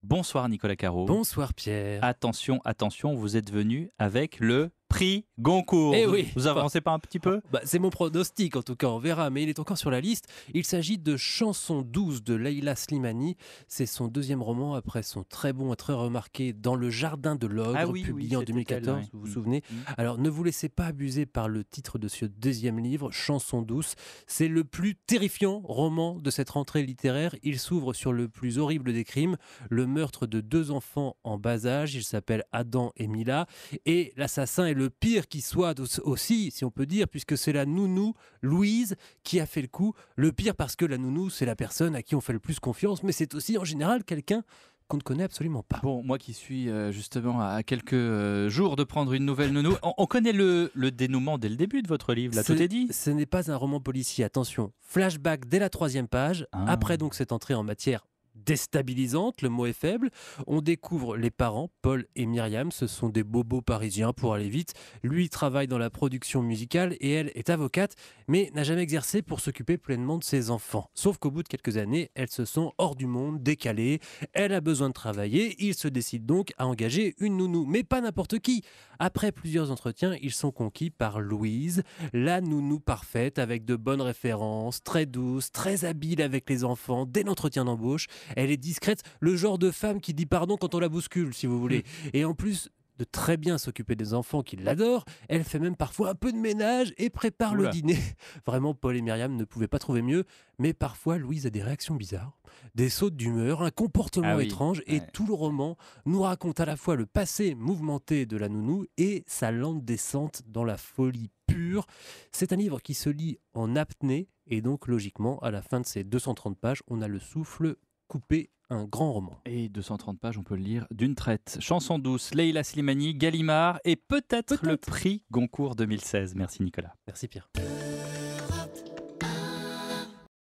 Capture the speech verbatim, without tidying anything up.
Bonsoir Nicolas Caro. Bonsoir Pierre. Attention, attention, vous êtes venu avec le prix Goncourt. Eh oui. Vous avancez pas un petit peu ? Bah, c'est mon pronostic en tout cas, on verra, mais il est encore sur la liste. Il s'agit de Chanson douce de Leila Slimani. C'est son deuxième roman après son très bon et très remarqué Dans le jardin de l'ogre, Ah oui, publié oui, en deux mille quatorze, elle, ouais. vous vous Mmh. souvenez. Mmh. Alors ne vous laissez pas abuser par le titre de ce deuxième livre, Chanson douce. C'est le plus terrifiant roman de cette rentrée littéraire. Il s'ouvre sur le plus horrible des crimes, le meurtre de deux enfants en bas âge. Ils s'appellent Adam et Mila. Et l'assassin est le pire qui soit aussi, si on peut dire, puisque c'est la nounou Louise qui a fait le coup. Le pire parce que la nounou, c'est la personne à qui on fait le plus confiance, mais c'est aussi en général quelqu'un qu'on ne connaît absolument pas. Bon, moi qui suis euh, justement à quelques euh, jours de prendre une nouvelle nounou, on, on connaît le, le dénouement dès le début de votre livre, là, Ce- tout est dit. Ce n'est pas un roman policier, attention. Flashback dès la troisième page, Ah. après donc cette entrée en matière déstabilisante, le mot est faible. On découvre les parents, Paul et Myriam, ce sont des bobos parisiens pour aller vite. Lui travaille dans la production musicale et elle est avocate, mais n'a jamais exercé pour s'occuper pleinement de ses enfants. Sauf qu'au bout de quelques années, elles se sent hors du monde, décalées. Elle a besoin de travailler, il se décide donc à engager une nounou, mais pas n'importe qui. Après plusieurs entretiens, ils sont conquis par Louise, la nounou parfaite avec de bonnes références, très douce, très habile avec les enfants dès l'entretien d'embauche. Elle est discrète, le genre de femme qui dit pardon quand on la bouscule, si vous voulez. Et en plus de très bien s'occuper des enfants qui l'adorent, elle fait même parfois un peu de ménage et prépare Oula. le dîner. Vraiment, Paul et Myriam ne pouvaient pas trouver mieux, mais parfois Louise a des réactions bizarres, des sautes d'humeur, un comportement Ah oui, étrange, et ouais. tout le roman nous raconte à la fois le passé mouvementé de la nounou et sa lente descente dans la folie pure. C'est un livre qui se lit en apnée, et donc logiquement, à la fin de ces deux cent trente pages, on a le souffle coupé, un grand roman. Et deux cent trente pages, on peut le lire d'une traite. Chanson douce, Leila Slimani, Gallimard et peut-être Peut-être. le prix Goncourt deux mille seize. Merci Nicolas. Merci Pierre.